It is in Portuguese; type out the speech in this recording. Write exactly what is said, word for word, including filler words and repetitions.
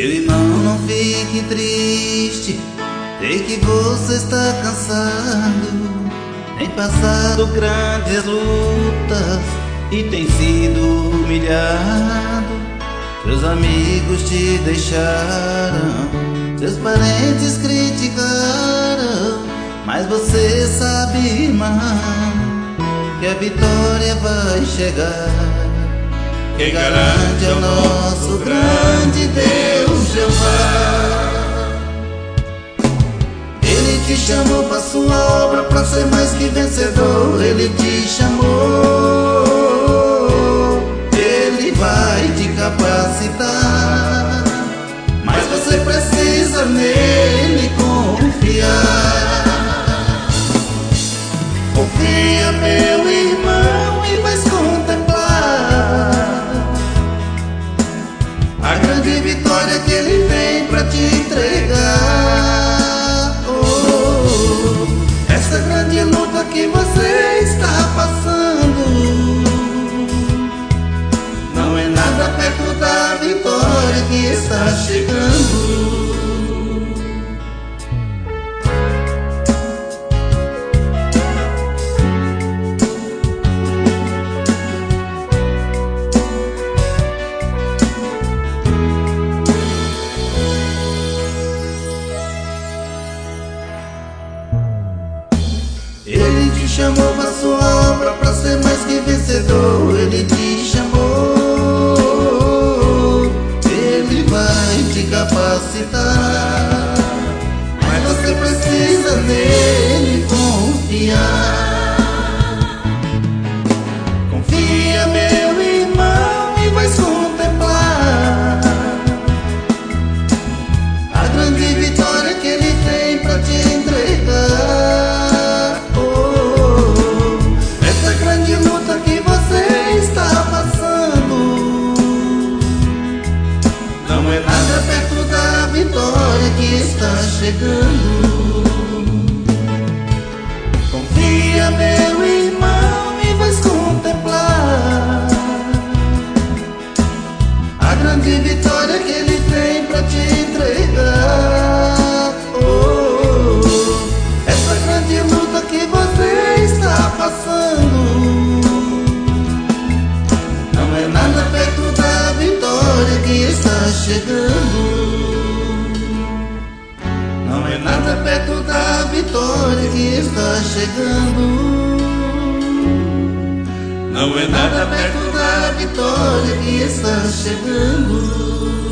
Meu irmão, não fique triste, sei que você está cansado. Tem passado grandes lutas e tem sido humilhado. Seus amigos te deixaram, seus parentes criticaram, mas você sabe, irmão, que a vitória vai chegar. Quem garante é o nosso grande Deus, Jeová. Ele te chamou para sua obra, para ser mais que vencedor. Ele te chamou, Ele vai te capacitar, mas você precisa nele confiar. Confia, meu irmão, e vais contemplar a grande vitória que Ele tem para te entregar. Oh, essa grande luta que você está passando não é nada perto da vitória que está chegando. Ele te chamou para sua obra, para ser mais que vencedor. Ele te chamou, Ele vai te capacitar, mas você precisa nele confiar. Confia, meu irmão, e vais contemplar a grande vitória que Ele tem para te entregar. Não é nada perto da vitória que está chegando. Confia, meu irmão, e vais contemplar a grande vitória que Ele tem para te entregar. Oh, essa grande luta que você está passando não é nada perto da vitória que está chegando. Não é nada perto da vitória que está chegando. Não é nada perto da vitória que está chegando.